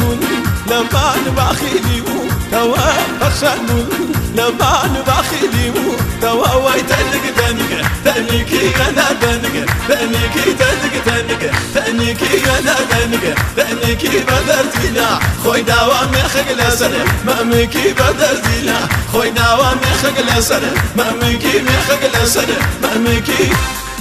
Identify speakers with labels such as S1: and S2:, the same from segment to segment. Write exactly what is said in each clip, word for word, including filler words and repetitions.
S1: بخشنون لما نباخيلي توا بخشنون لما نباخيلي توا واي تنق تنق تنيكي انا تنق تنيكي تنق تنق تنيكي انا تنق تنيكي بدر زينا خوي دوام خقل سر مامكي بدر زينا خوي دوام خقل سر مامكي خقل سر مامكي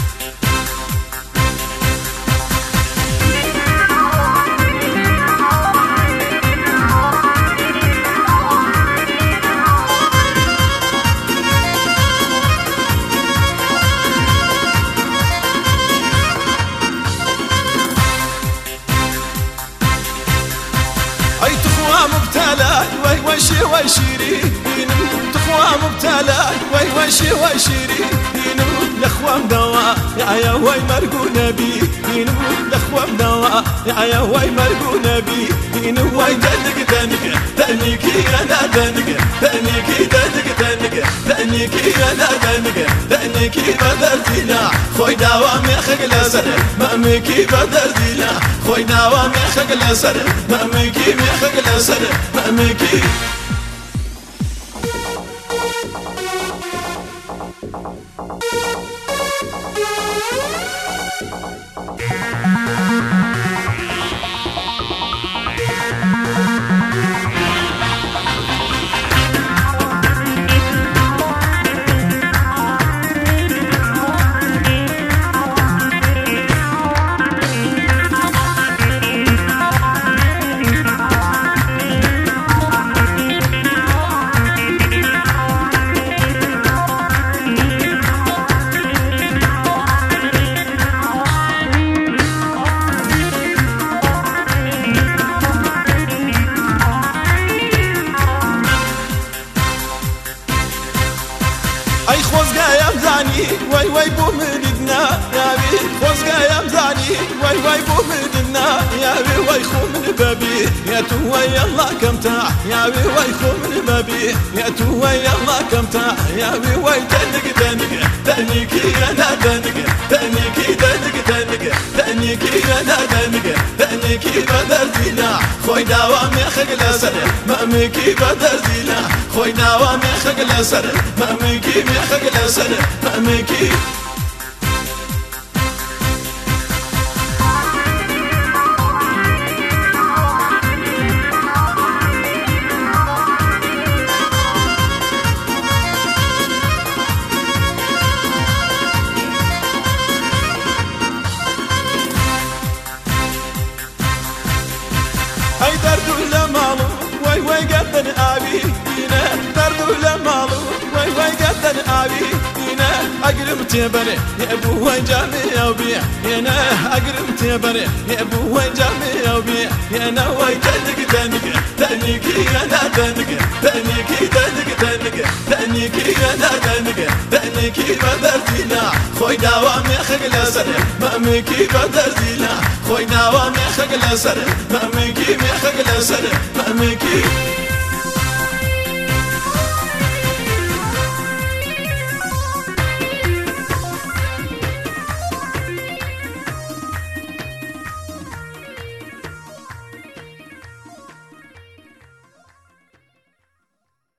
S1: مبتلى وي وشي وشيري تخوى مبتلى وي وشي وشيري لخوام دواء يا وي مرقو نبي لخوام دواء يا وي مرقو نبي وي تنك تنك تنكي انا تنك تنكي تنك تنك تنكي انا تنك تنكي بدر زينا خوي دوام خقل سر مامكي بدر زينا خوي دوام خقل سر مامكي خقل سر مامكي اي خوزقا يا مزاني وي وي بو مددنا يا بي خوزقا يا مزاني وي وي بو مددنا يا بي وي خو من بابي يا تو يلا كم تاع يا بي وي خو من بابي يا تو يلا كم تاع يا بي وي تنق تنق تنيكي انا تنق تنيكي تنق تنق تنيكي انا تنق تنيكي بدر زينا خوي دوام خقل سر مامكي بدر زينا خوي دوام خقل سر مامكي خقل سر مامكي اي درد ولا مالو وي وي قدن ابي دينا درد ولا مالو وي وي قدن ابي دينا اقرب تبني يا ابو وين جامي وبيع يا انا اقرب تبني يا ابو وين جامي وبيع يا انا وي تنق تنق تنيكي انا تنق تنيكي تنق تنق تنيكي انا تنق تنيكي بدر زينا خوي دوام خقل سر مامكي بدر زينا خوي دوام خقل سر مامكي خقل سر مامكي